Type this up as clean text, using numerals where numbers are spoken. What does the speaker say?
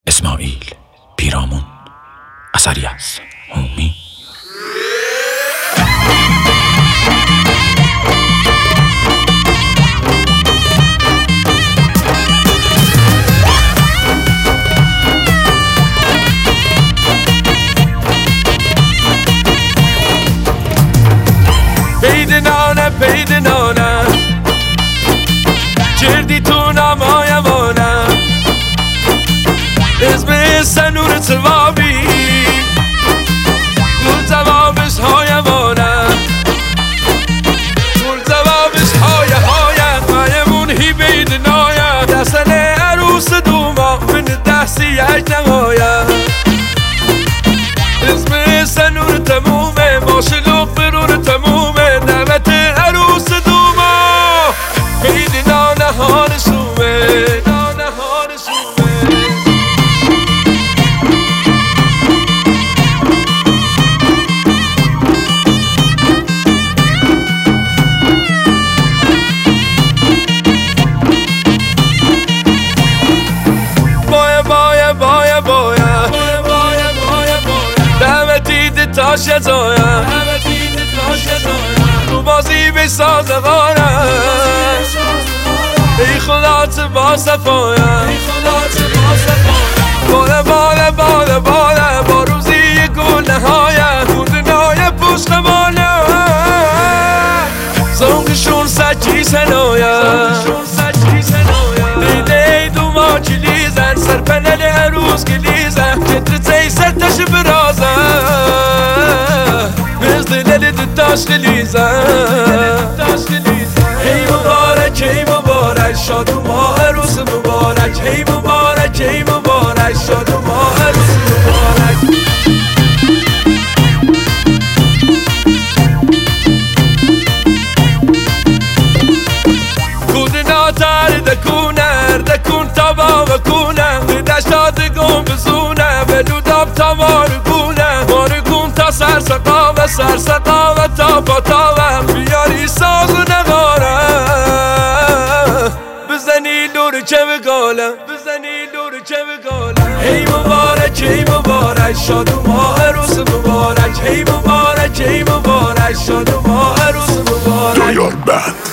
اسماعیل پیرامون، اثری از هومی. پید نانه کردی تو نمایمانه اسم سنور توابی گل توابش هایمانه گل توابش هایه مایمون هی بید نایه دستن عروس دوما من دستی یک نمایه اسم سنور تمومه ماشلو برون تمومه نوت عروس دوما بید نانه ها نسومه نانه ها نسومه تاشه زایم تو بازی بساز غارم ای خدات با صفایم باله با روزی گل نهایم خوندنای پشت ماله زنگشون سچی سنایم دیده دوما کلیزن سرپنل عروس کلیزن کتر سرتش برازن داشت هی مبارک شاد و ماه عروس مبارک هی مبارک شاد و ماه عروس مبارک کودنا تر دکون تبا و کونه دشتاد گم بزونه بلوداب تا مارگون تا سرسقا و تا بیاری ساز و نگاره بزنی لور چه بگالم هی مبارک شاد و ماه عروس مبارک هی مبارک شاد و ماه عروس مبارک.